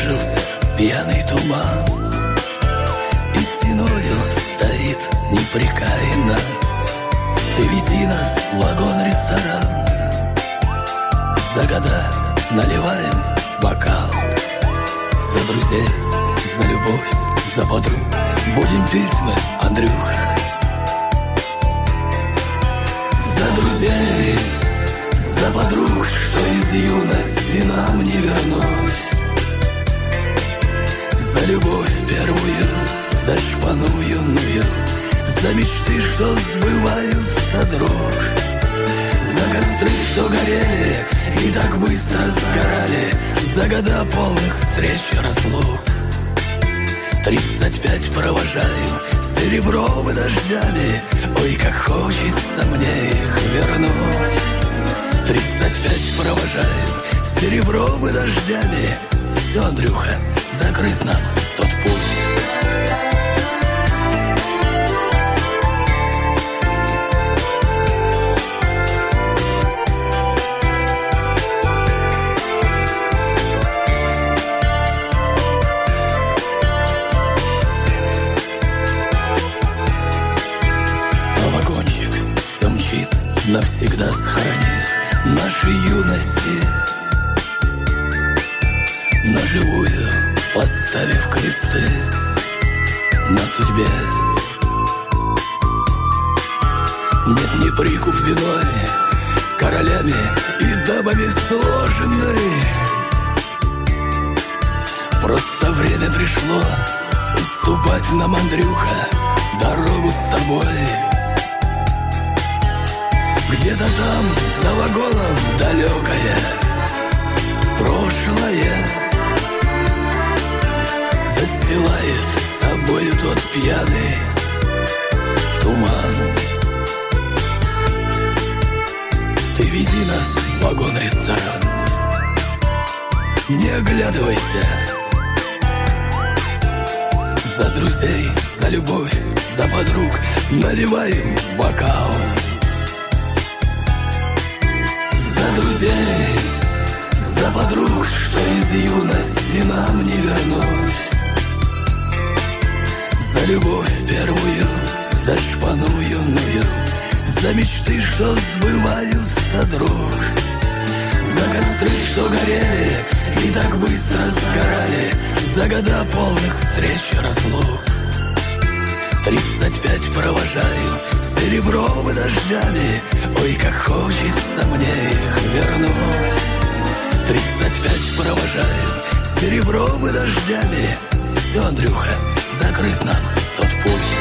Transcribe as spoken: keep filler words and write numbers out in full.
съежился пьяный туман, и стеною стоит непрекаянно: ты вези нас в вагон-ресторан. За года наливаем бокал, за друзей, за любовь, за подруг. Будем пить мы, Андрюха. За друзей, за подруг, что из юности нам не вернуть. За любовь первую, за шпану юную, за мечты, что сбываются, друг. За костры, что горели и так быстро сгорали, за года полных встреч и разлук. Тридцать пять провожаем серебровыми дождями, ой, как хочется мне их вернуть. Тридцать пять провожаем серебровыми дождями. Все, Андрюха, закрыт нам тот путь. Навсегда сохранив наши юности, на живую поставив кресты на судьбе. Нет, не прикуп виной, королями и дамами сложенный. Просто время пришло уступать нам, Андрюха, дорогу с тобой. Где-то там, за вагоном, далекое прошлое застилает собою тот пьяный туман. Ты вези нас в вагон-ресторан, не оглядывайся. За друзей, за любовь, за подруг наливаем бокал. За друзей, за подруг, что из юности нам не вернуть. За любовь первую, за шпану юную, за мечты, что сбываются, друг. За костры, что горели и так быстро сгорали, за года полных встреч и разлук. Тридцать пять провожаем серебровыми дождями, ой, как хочется мне их вернуть. Тридцать пять провожаем серебровыми дождями. Все, Андрюха, закрыт нам тот путь.